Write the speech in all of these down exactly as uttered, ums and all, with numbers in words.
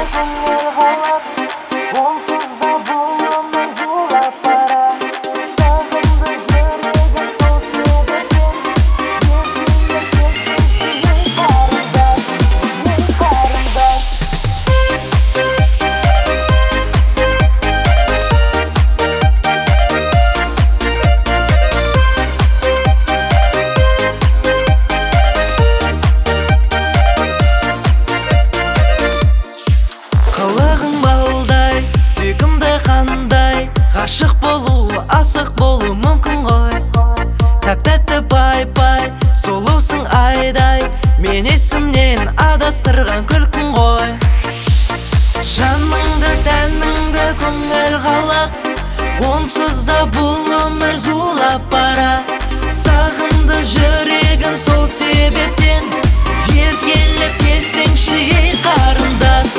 Ғашық болу, асық болу мүмкін ғой. Тәп-тәтті бай-бай, сұлусың айдай, мен есімнен адастырған күлкің ғой. Жаныңды, тәніңді көңіл қалап, онсыз да бұл өмір зулап бара. Сағынды жүрегім сол себептен, еркелеп келсеңші ей қарындас.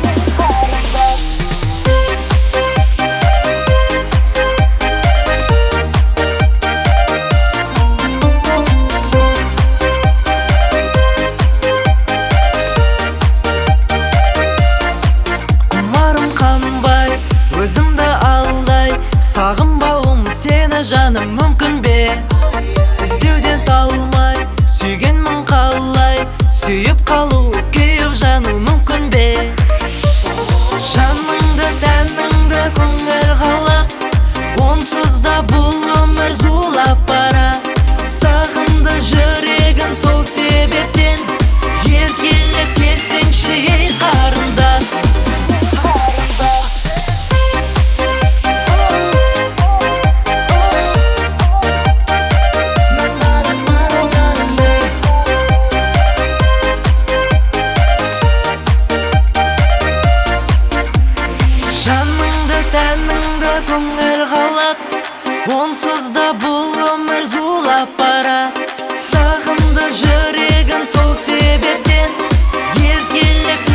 Өзімді алдай, сағынбауым сені жаным мүмкін бе? Іздеуден талмай, сүйгенмін қалай, сүйіп қалу, күйіп жану мүмкін бе? Жаныңды, тәніңді көңіл қалап, онсыз да бұл өмір зулап бара. Сағынды жүрегім сол себептен, еркелеп келсеңші ей қарындас. Жаныңды, тәніңді көңіл қалап, онсыз да бұл өмір зулап бара. Сағынды жүрегім сол себептен, еркелеп